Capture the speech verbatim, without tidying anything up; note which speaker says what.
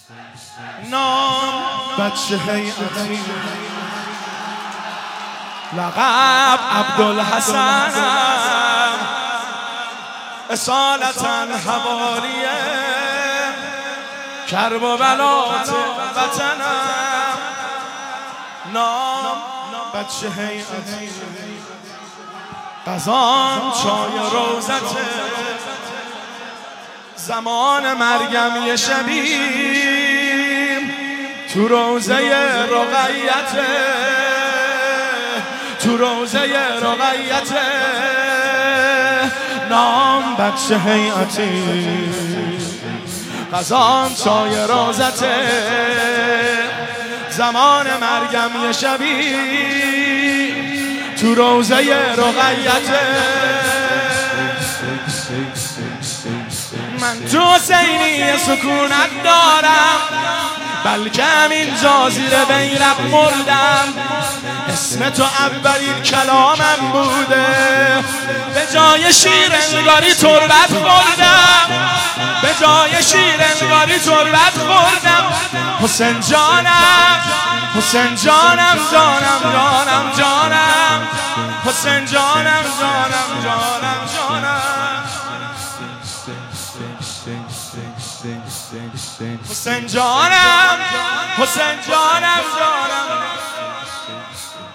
Speaker 1: نام بچه هیئتی، لقب عبدالحسنم، اصالتاً حوالی کرب و بلات وطنم. نام بچه هیئتی، قزان چای روزته، زمان مرگم یه شبیم تو روزه رقیته، تو روزه رقیته. نام بچه هیئتی، قزان چای روزته، زمان مرگم یه شبی تو روزه رقیته. من تو حسینی سکونت دارم، بلکه همینجا زیر بیرق مردم. اسم تو اولین کلامم بوده، به جای شیر انگاری تربت خوردم، به جای شیر انگاری تربت خوردم. حسین جانم، حسین جانم، جانم جانم جانم، حسین جانم جانم جانم جانم، حسین جانم، حسین جانم جانم.